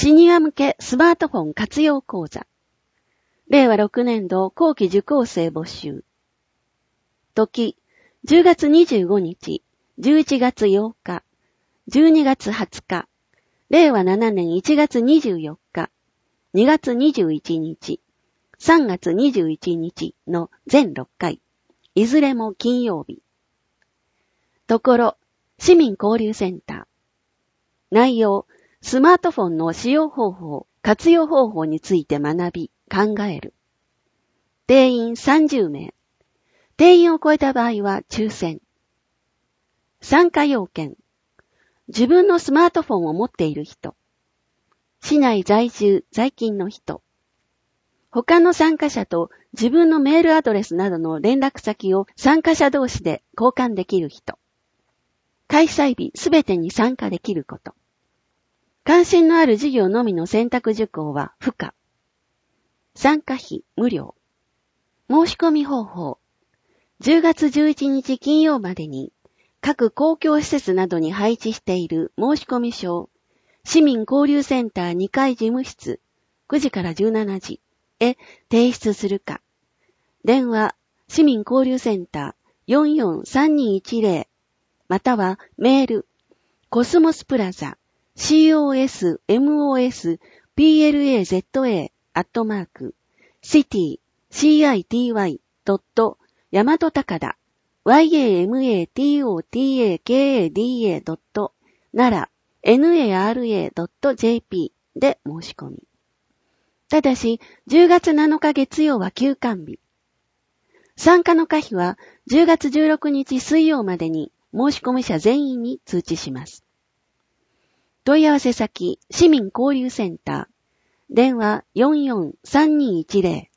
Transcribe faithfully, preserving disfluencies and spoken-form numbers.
シニア向けスマートフォン活用講座。れいわろくねんど後期受講生募集。時、じゅうがつにじゅうごにち、じゅういちがつようか、じゅうにがつはつか、れいわななねんいちがつにじゅうよっか、にがつにじゅういちにち、さんがつにじゅういちにちの全ろっかい、いずれも金曜日。ところ、市民交流センター。内容、スマートフォンの使用方法、活用方法について学び、考える。定員さんじゅうめい。定員を超えた場合は抽選。参加要件。自分のスマートフォンを持っている人。市内在住、在勤の人。他の参加者と自分のメールアドレスなどの連絡先を参加者同士で交換できる人。開催日すべてに参加できること。関心のある授業のみの選択受講は不可。参加費無料。申し込み方法。じゅうがつじゅういちにち金曜までに各公共施設などに配置している申し込み書、市民交流センターにかい事務室くじからじゅうしちじへ提出するか。電話、市民交流センター よんよんさんにいちゼロ またはメール、コスモスプラザ コスモスプラザ アットマーク シティ シーアイティーワイ ドット 大和高田 ヤマトタカダ ドット 奈良 ナラ ドット ジェーピー で申し込み。ただし、じゅうがつなのか月曜は休館日。参加の可否はじゅうがつじゅうろくにち水曜までに申し込み者全員に通知します。問い合わせ先、市民交流センター。電話よんよんさんにいちゼロ